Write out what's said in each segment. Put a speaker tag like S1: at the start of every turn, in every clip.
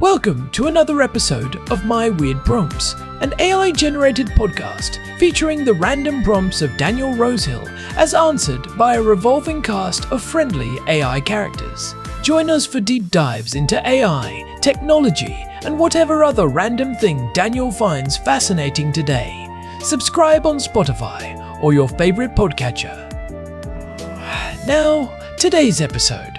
S1: Welcome to another episode of My Weird Prompts, an AI-generated podcast featuring the random prompts of Daniel Rosehill as answered by a revolving cast of friendly AI characters. Join us for deep dives into AI, technology, and whatever other random thing Daniel finds fascinating today. Subscribe on Spotify or your favorite podcatcher. Now, today's episode.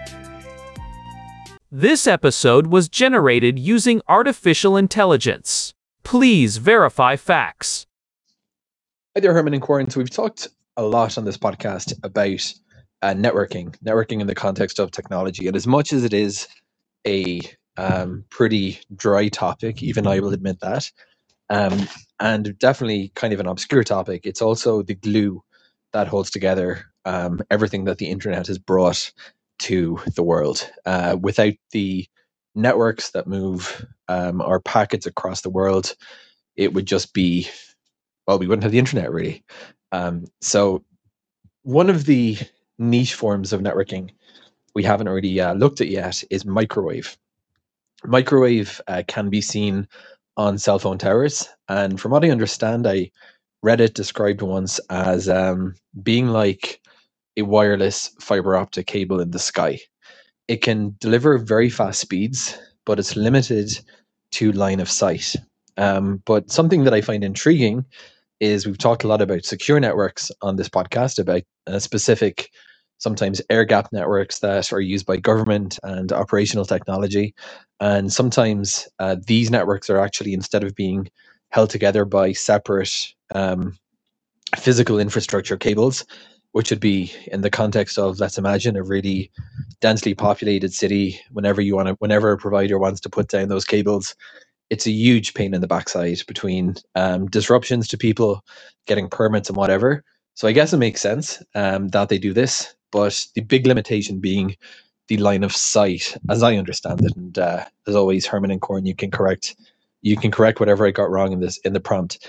S2: This episode was generated using artificial intelligence. Please verify facts.
S3: Hi there, Herman and Corin. So we've talked a lot on this podcast about networking in the context of technology. And as much as it is a pretty dry topic, even I will admit that, and definitely kind of an obscure topic, it's also the glue that holds together everything that the internet has brought to the world. Without the networks that move our packets across the world, it would just be, well, we wouldn't have the internet really. So one of the niche forms of networking we haven't already looked at yet is microwave. Microwave can be seen on cell phone towers, and from what I understand, I read it described once as being like a wireless fiber optic cable in the sky. It can deliver very fast speeds, but it's limited to line of sight. But something that I find intriguing is we've talked a lot about secure networks on this podcast, about specific, sometimes air-gapped networks that are used by government and operational technology. And sometimes these networks are actually, instead of being held together by separate physical infrastructure cables, which would be in the context of, let's imagine, a really densely populated city. Whenever a provider wants to put down those cables, it's a huge pain in the backside between disruptions to people getting permits and whatever. So I guess it makes sense that they do this, but the big limitation being the line of sight, as I understand it. And as always, Herman and Corin, you can correct whatever I got wrong in the prompt.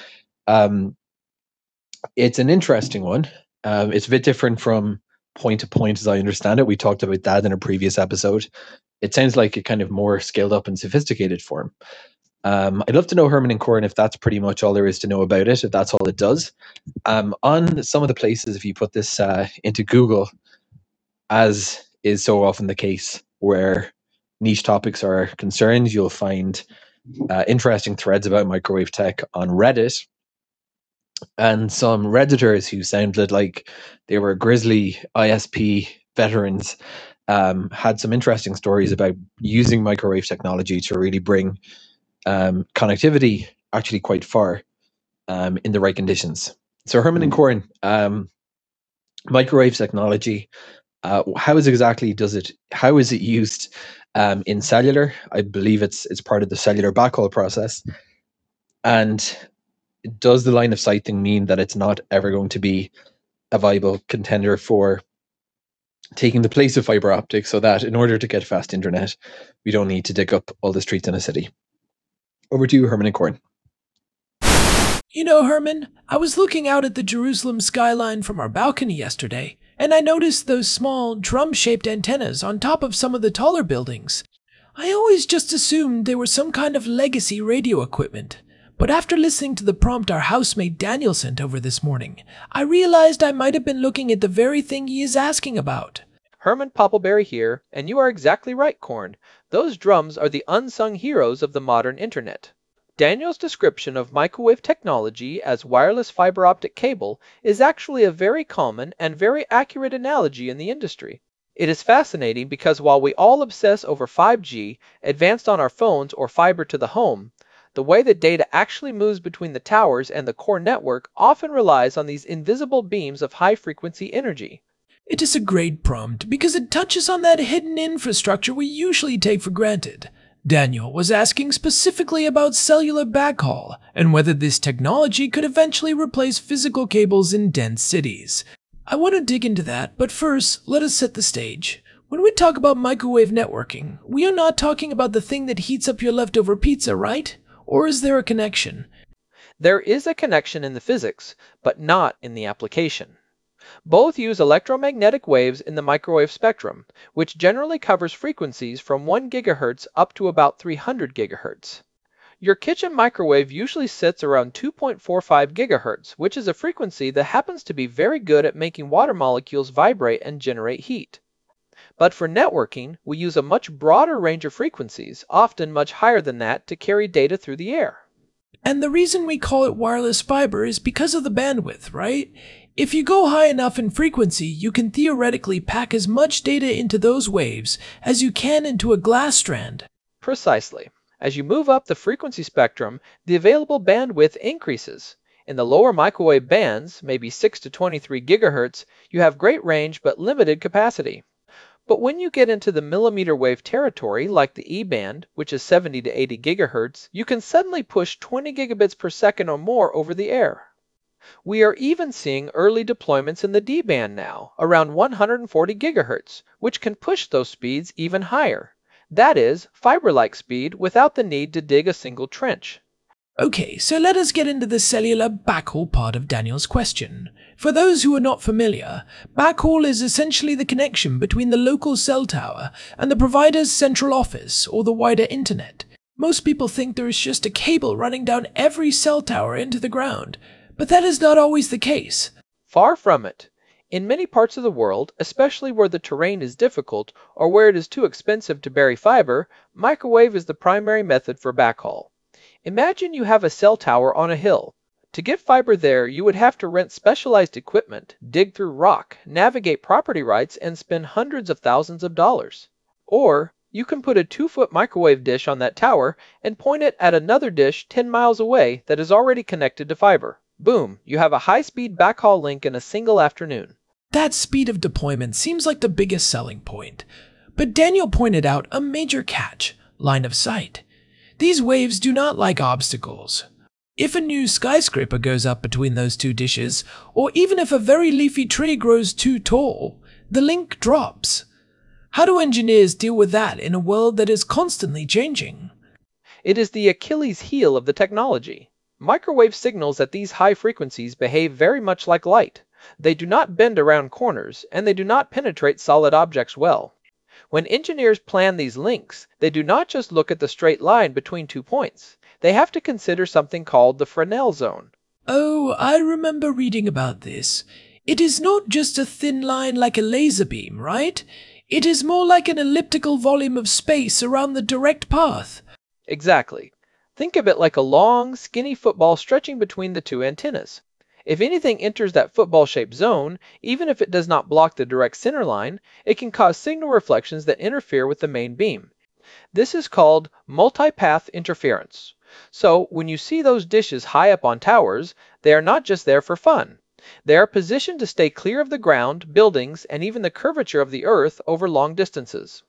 S3: It's an interesting one. It's a bit different from point to point, as I understand it. We talked about that in a previous episode. It sounds like a kind of more scaled up and sophisticated form. I'd love to know, Herman and Corin, if that's pretty much all there is to know about it, if that's all it does. On some of the places, if you put this into Google, as is so often the case where niche topics are concerned, you'll find interesting threads about microwave tech on Reddit. And some Redditors who sounded like they were grizzly ISP veterans had some interesting stories about using microwave technology to really bring connectivity actually quite far in the right conditions. So Herman and Corin, microwave technology, how is it used in cellular? I believe it's part of the cellular backhaul process. And does the line of sight thing mean that it's not ever going to be a viable contender for taking the place of fiber optics, so that in order to get fast internet, we don't need to dig up all the streets in a city? Over to you, Herman and Corin.
S1: You know, Herman, I was looking out at the Jerusalem skyline from our balcony yesterday, and I noticed those small drum-shaped antennas on top of some of the taller buildings. I always just assumed they were some kind of legacy radio equipment. But after listening to the prompt our housemate Daniel sent over this morning, I realized I might have been looking at the very thing he is asking about.
S4: Herman Poppleberry here, and you are exactly right, Corin. Those drums are the unsung heroes of the modern internet. Daniel's description of microwave technology as wireless fiber optic cable is actually a very common and very accurate analogy in the industry. It is fascinating because while we all obsess over 5G, advanced on our phones, or fiber to the home, the way that data actually moves between the towers and the core network often relies on these invisible beams of high-frequency energy.
S1: It is a great prompt because it touches on that hidden infrastructure we usually take for granted. Daniel was asking specifically about cellular backhaul and whether this technology could eventually replace physical cables in dense cities. I want to dig into that, but first, let us set the stage. When we talk about microwave networking, we are not talking about the thing that heats up your leftover pizza, right? Or is there a connection?
S4: There is a connection in the physics, but not in the application. Both use electromagnetic waves in the microwave spectrum, which generally covers frequencies from 1 GHz up to about 300 GHz. Your kitchen microwave usually sits around 2.45 GHz, which is a frequency that happens to be very good at making water molecules vibrate and generate heat. But for networking, we use a much broader range of frequencies, often much higher than that, to carry data through the air.
S1: And the reason we call it wireless fiber is because of the bandwidth, right? If you go high enough in frequency, you can theoretically pack as much data into those waves as you can into a glass strand.
S4: Precisely. As you move up the frequency spectrum, the available bandwidth increases. In the lower microwave bands, maybe 6 to 23 GHz, you have great range but limited capacity. But when you get into the millimeter wave territory, like the E-band, which is 70 to 80 GHz, you can suddenly push 20 gigabits per second or more over the air. We are even seeing early deployments in the D-band now, around 140 GHz, which can push those speeds even higher. That is, fiber-like speed without the need to dig a single trench.
S1: Okay, so let us get into the cellular backhaul part of Daniel's question. For those who are not familiar, backhaul is essentially the connection between the local cell tower and the provider's central office or the wider internet. Most people think there is just a cable running down every cell tower into the ground, but that is not always the case.
S4: Far from it. In many parts of the world, especially where the terrain is difficult or where it is too expensive to bury fiber, microwave is the primary method for backhaul. Imagine you have a cell tower on a hill. To get fiber there, you would have to rent specialized equipment, dig through rock, navigate property rights, and spend hundreds of thousands of dollars. Or, you can put a 2-foot microwave dish on that tower and point it at another dish 10 miles away that is already connected to fiber. Boom, you have a high-speed backhaul link in a single afternoon.
S1: That speed of deployment seems like the biggest selling point. But Daniel pointed out a major catch: line of sight. These waves do not like obstacles. If a new skyscraper goes up between those two dishes, or even if a very leafy tree grows too tall, the link drops. How do engineers deal with that in a world that is constantly changing?
S4: It is the Achilles heel of the technology. Microwave signals at these high frequencies behave very much like light. They do not bend around corners, and they do not penetrate solid objects well. When engineers plan these links, they do not just look at the straight line between 2 points. They have to consider something called the Fresnel zone.
S1: Oh, I remember reading about this. It is not just a thin line like a laser beam, right? It is more like an elliptical volume of space around the direct path.
S4: Exactly. Think of it like a long, skinny football stretching between the two antennas. If anything enters that football-shaped zone, even if it does not block the direct center line, it can cause signal reflections that interfere with the main beam. This is called multipath interference. So, when you see those dishes high up on towers, they are not just there for fun. They are positioned to stay clear of the ground, buildings, and even the curvature of the earth over long distances.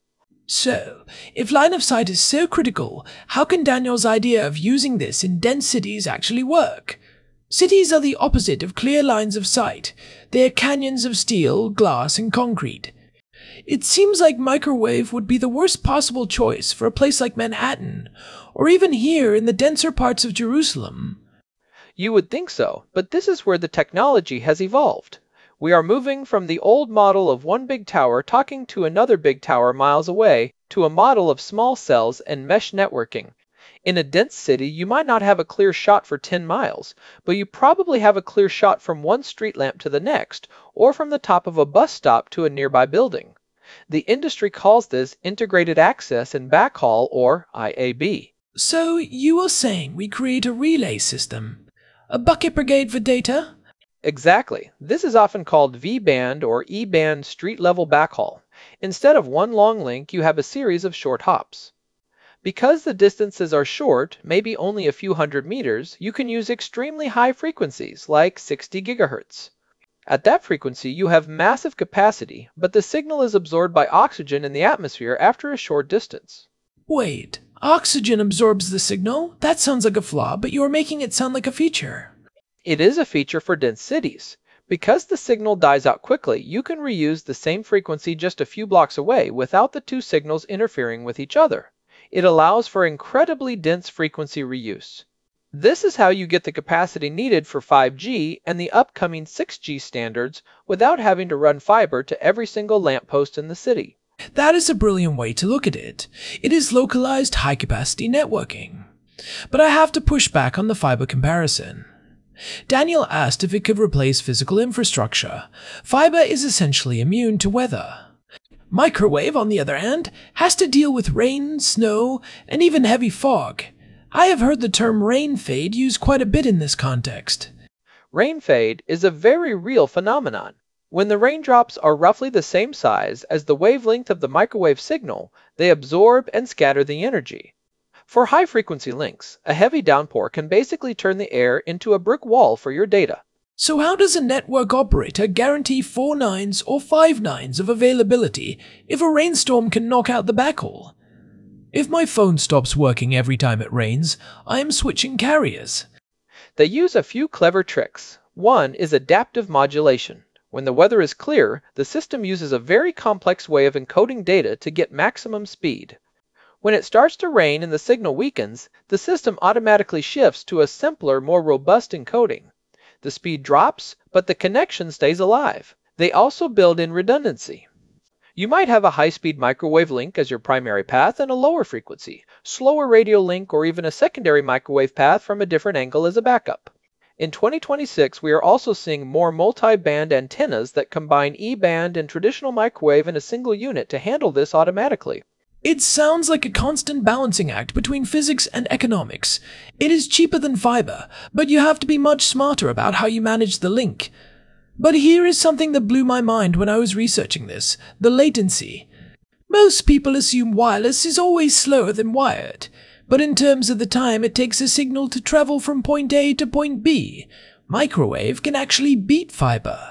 S1: So, if line of sight is so critical, how can Daniel's idea of using this in dense cities actually work? Cities are the opposite of clear lines of sight. They are canyons of steel, glass, and concrete. It seems like microwave would be the worst possible choice for a place like Manhattan, or even here in the denser parts of Jerusalem.
S4: You would think so, but this is where the technology has evolved. We are moving from the old model of one big tower talking to another big tower miles away to a model of small cells and mesh networking. In a dense city, you might not have a clear shot for 10 miles, but you probably have a clear shot from one street lamp to the next, or from the top of a bus stop to a nearby building. The industry calls this Integrated Access and Backhaul, or IAB.
S1: So you are saying we create a relay system? A bucket brigade for data?
S4: Exactly. This is often called V-band or E-band street-level backhaul. Instead of one long link, you have a series of short hops. Because the distances are short, maybe only a few hundred meters, you can use extremely high frequencies, like 60 GHz. At that frequency, you have massive capacity, but the signal is absorbed by oxygen in the atmosphere after a short distance.
S1: Wait, oxygen absorbs the signal? That sounds like a flaw, but you are making it sound like a feature.
S4: It is a feature for dense cities. Because the signal dies out quickly, you can reuse the same frequency just a few blocks away without the two signals interfering with each other. It allows for incredibly dense frequency reuse. This is how you get the capacity needed for 5G and the upcoming 6G standards without having to run fiber to every single lamppost in the city.
S1: That is a brilliant way to look at it. It is localized high-capacity networking. But I have to push back on the fiber comparison. Daniel asked if it could replace physical infrastructure. Fiber is essentially immune to weather. Microwave, on the other hand, has to deal with rain, snow, and even heavy fog. I have heard the term rain fade used quite a bit in this context.
S4: Rain fade is a very real phenomenon. When the raindrops are roughly the same size as the wavelength of the microwave signal, they absorb and scatter the energy. For high-frequency links, a heavy downpour can basically turn the air into a brick wall for your data.
S1: So how does a network operator guarantee 4 nines or 5 nines of availability if a rainstorm can knock out the backhaul? If my phone stops working every time it rains, I am switching carriers.
S4: They use a few clever tricks. One is adaptive modulation. When the weather is clear, the system uses a very complex way of encoding data to get maximum speed. When it starts to rain and the signal weakens, the system automatically shifts to a simpler, more robust encoding. The speed drops, but the connection stays alive. They also build in redundancy. You might have a high-speed microwave link as your primary path and a lower frequency, slower radio link, or even a secondary microwave path from a different angle as a backup. In 2026, we are also seeing more multi-band antennas that combine E-band and traditional microwave in a single unit to handle this automatically.
S1: It sounds like a constant balancing act between physics and economics. It is cheaper than fiber, but you have to be much smarter about how you manage the link. But here is something that blew my mind when I was researching this: the latency. Most people assume wireless is always slower than wired, but in terms of the time it takes a signal to travel from point A to point B, microwave can actually beat fiber.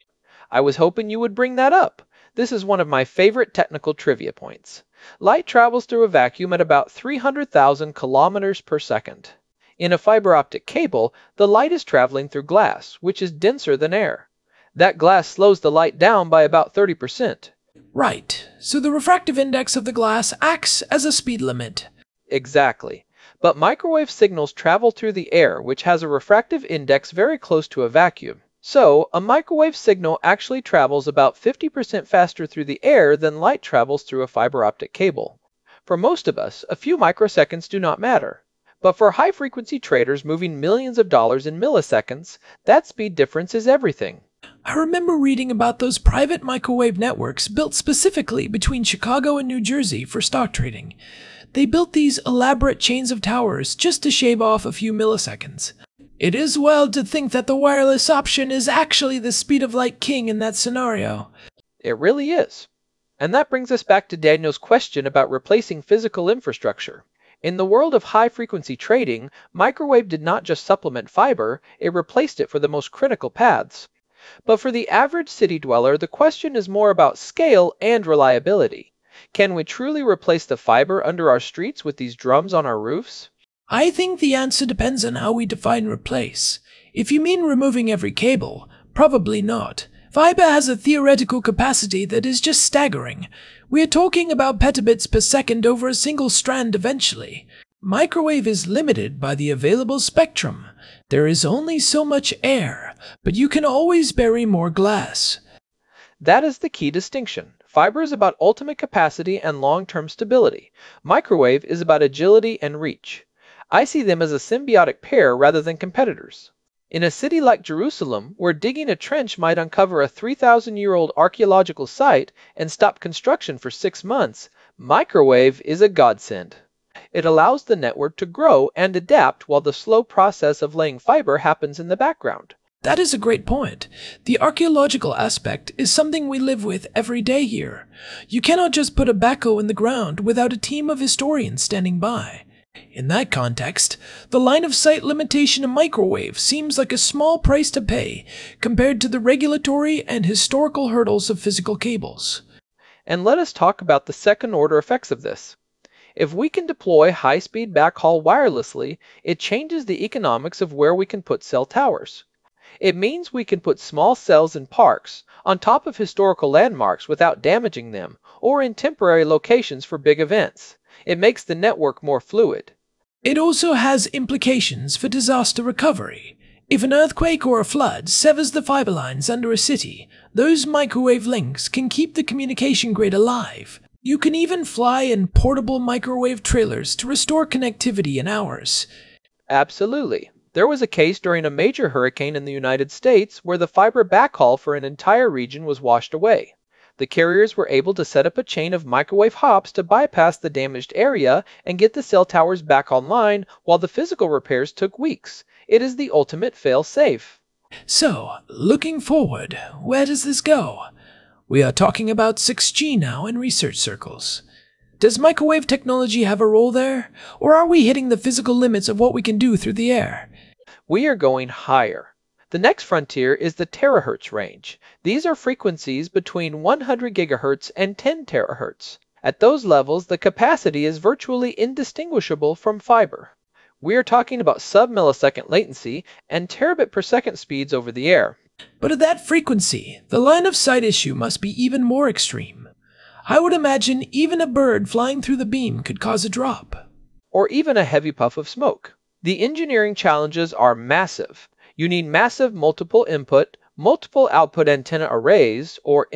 S4: I was hoping you would bring that up. This is one of my favorite technical trivia points. Light travels through a vacuum at about 300,000 kilometers per second. In a fiber optic cable, the light is traveling through glass, which is denser than air. That glass slows the light down by about 30%.
S1: Right, so the refractive index of the glass acts as a speed limit.
S4: Exactly. But microwave signals travel through the air, which has a refractive index very close to a vacuum. So, a microwave signal actually travels about 50% faster through the air than light travels through a fiber optic cable. For most of us, a few microseconds do not matter. But for high-frequency traders moving millions of dollars in milliseconds, that speed difference is everything.
S1: I remember reading about those private microwave networks built specifically between Chicago and New Jersey for stock trading. They built these elaborate chains of towers just to shave off a few milliseconds. It is wild to think that the wireless option is actually the speed of light king in that scenario.
S4: It really is. And that brings us back to Daniel's question about replacing physical infrastructure. In the world of high-frequency trading, microwave did not just supplement fiber, it replaced it for the most critical paths. But for the average city dweller, the question is more about scale and reliability. Can we truly replace the fiber under our streets with these drums on our roofs?
S1: I think the answer depends on how we define replace. If you mean removing every cable, probably not. Fiber has a theoretical capacity that is just staggering. We are talking about petabits per second over a single strand eventually. Microwave is limited by the available spectrum. There is only so much air, but you can always bury more glass.
S4: That is the key distinction. Fiber is about ultimate capacity and long-term stability. Microwave is about agility and reach. I see them as a symbiotic pair rather than competitors. In a city like Jerusalem, where digging a trench might uncover a 3,000-year-old archaeological site and stop construction for 6 months, microwave is a godsend. It allows the network to grow and adapt while the slow process of laying fiber happens in the background.
S1: That is a great point. The archaeological aspect is something we live with every day here. You cannot just put a backhoe in the ground without a team of historians standing by. In that context, the line-of-sight limitation of microwave seems like a small price to pay compared to the regulatory and historical hurdles of physical cables.
S4: And let us talk about the second-order effects of this. If we can deploy high-speed backhaul wirelessly, it changes the economics of where we can put cell towers. It means we can put small cells in parks, on top of historical landmarks without damaging them, or in temporary locations for big events. It makes the network more fluid.
S1: It also has implications for disaster recovery. If an earthquake or a flood severs the fiber lines under a city, those microwave links can keep the communication grid alive. You can even fly in portable microwave trailers to restore connectivity in hours.
S4: Absolutely. There was a case during a major hurricane in the United States where the fiber backhaul for an entire region was washed away. The carriers were able to set up a chain of microwave hops to bypass the damaged area and get the cell towers back online while the physical repairs took weeks. It is the ultimate fail-safe.
S1: So, looking forward, where does this go? We are talking about 6G now in research circles. Does microwave technology have a role there, or are we hitting the physical limits of what we can do through the air?
S4: We are going higher. The next frontier is the terahertz range. These are frequencies between 100 gigahertz and 10 terahertz. At those levels, the capacity is virtually indistinguishable from fiber. We are talking about sub-millisecond latency and terabit per second speeds over the air.
S1: But at that frequency, the line of sight issue must be even more extreme. I would imagine even a bird flying through the beam could cause a drop.
S4: Or even a heavy puff of smoke. The engineering challenges are massive. You need massive multiple input, multiple output antenna arrays, or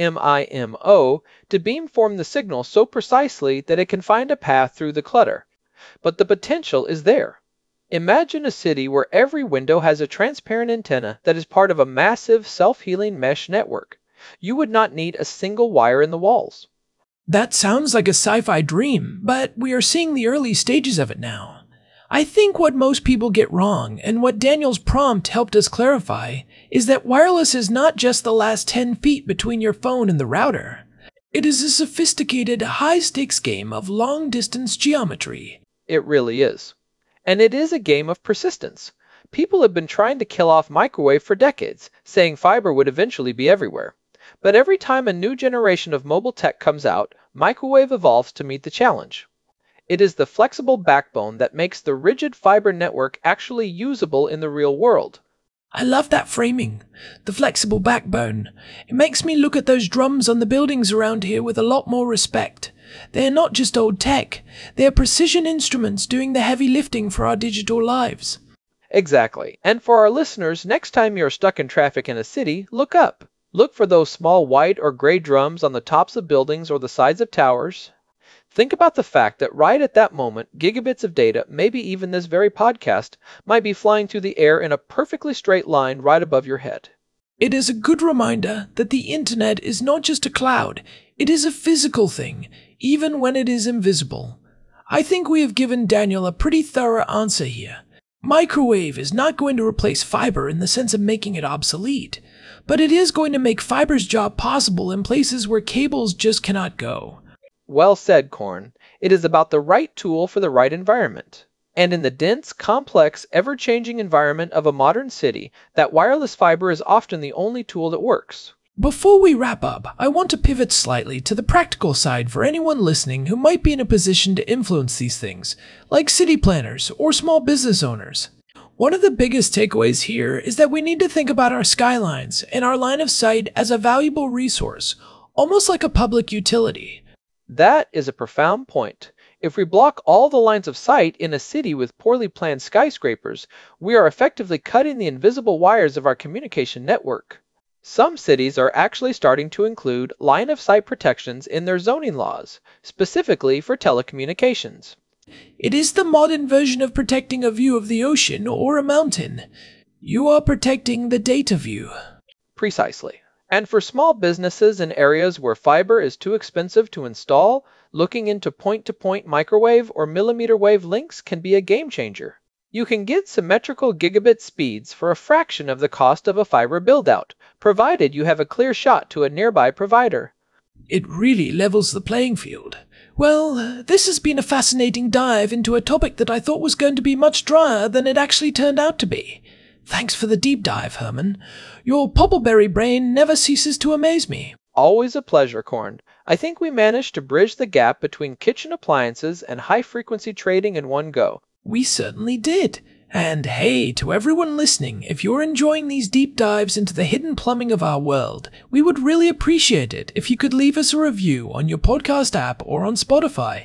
S4: MIMO, to beamform the signal so precisely that it can find a path through the clutter. But the potential is there. Imagine a city where every window has a transparent antenna that is part of a massive self-healing mesh network. You would not need a single wire in the walls.
S1: That sounds like a sci-fi dream, but we are seeing the early stages of it now. I think what most people get wrong, and what Daniel's prompt helped us clarify, is that wireless is not just the last 10 feet between your phone and the router. It is a sophisticated, high-stakes game of long-distance geometry.
S4: It really is. And it is a game of persistence. People have been trying to kill off microwave for decades, saying fiber would eventually be everywhere. But every time a new generation of mobile tech comes out, microwave evolves to meet the challenge. It is the flexible backbone that makes the rigid fiber network actually usable in the real world.
S1: I love that framing, the flexible backbone. It makes me look at those drums on the buildings around here with a lot more respect. They are not just old tech, they are precision instruments doing the heavy lifting for our digital lives.
S4: Exactly. And for our listeners, next time you're stuck in traffic in a city, look up. Look for those small white or gray drums on the tops of buildings or the sides of towers. Think about the fact that right at that moment, gigabits of data, maybe even this very podcast, might be flying through the air in a perfectly straight line right above your head.
S1: It is a good reminder that the internet is not just a cloud, it is a physical thing, even when it is invisible. I think we have given Daniel a pretty thorough answer here. Microwave is not going to replace fiber in the sense of making it obsolete, but it is going to make fiber's job possible in places where cables just cannot go.
S4: Well said, Korn. It is about the right tool for the right environment. And in the dense, complex, ever-changing environment of a modern city, that wireless fiber is often the only tool that works.
S1: Before we wrap up, I want to pivot slightly to the practical side for anyone listening who might be in a position to influence these things, like city planners or small business owners. One of the biggest takeaways here is that we need to think about our skylines and our line of sight as a valuable resource, almost like a public utility.
S4: That is a profound point. If we block all the lines of sight in a city with poorly planned skyscrapers, we are effectively cutting the invisible wires of our communication network. Some cities are actually starting to include line-of-sight protections in their zoning laws, specifically for telecommunications.
S1: It is the modern version of protecting a view of the ocean or a mountain. You are protecting the data view.
S4: Precisely. And for small businesses in areas where fiber is too expensive to install, looking into point-to-point microwave or millimeter wave links can be a game changer. You can get symmetrical gigabit speeds for a fraction of the cost of a fiber build-out, provided you have a clear shot to a nearby provider.
S1: It really levels the playing field. Well, this has been a fascinating dive into a topic that I thought was going to be much drier than it actually turned out to be. Thanks for the deep dive, Herman. Your poppleberry brain never ceases to amaze me.
S4: Always a pleasure, Korn. I think we managed to bridge the gap between kitchen appliances and high-frequency trading in one go.
S1: We certainly did. And hey, to everyone listening, if you're enjoying these deep dives into the hidden plumbing of our world, we would really appreciate it if you could leave us a review on your podcast app or on Spotify.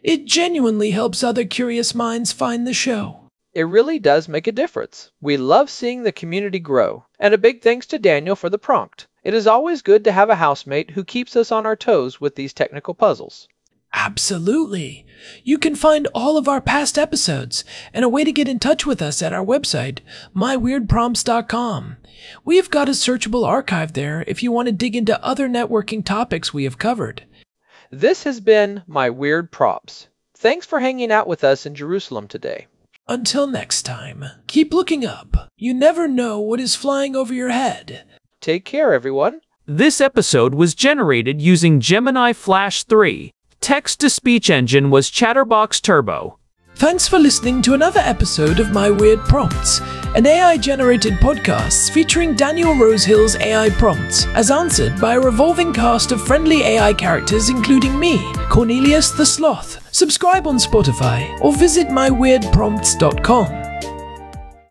S1: It genuinely helps other curious minds find the show.
S4: It really does make a difference. We love seeing the community grow. And a big thanks to Daniel for the prompt. It is always good to have a housemate who keeps us on our toes with these technical puzzles.
S1: Absolutely. You can find all of our past episodes and a way to get in touch with us at our website, myweirdprompts.com. We have got a searchable archive there if you want to dig into other networking topics we have covered.
S4: This has been My Weird Props. Thanks for hanging out with us in Jerusalem today.
S1: Until next time, keep looking up. You never know what is flying over your head.
S4: Take care, everyone.
S2: This episode was generated using Gemini Flash 3. Text-to-speech engine was Chatterbox Turbo.
S1: Thanks for listening to another episode of My Weird Prompts, an AI-generated podcast featuring Daniel Rosehill's AI prompts, as answered by a revolving cast of friendly AI characters including me, Cornelius the Sloth. Subscribe on Spotify or visit myweirdprompts.com.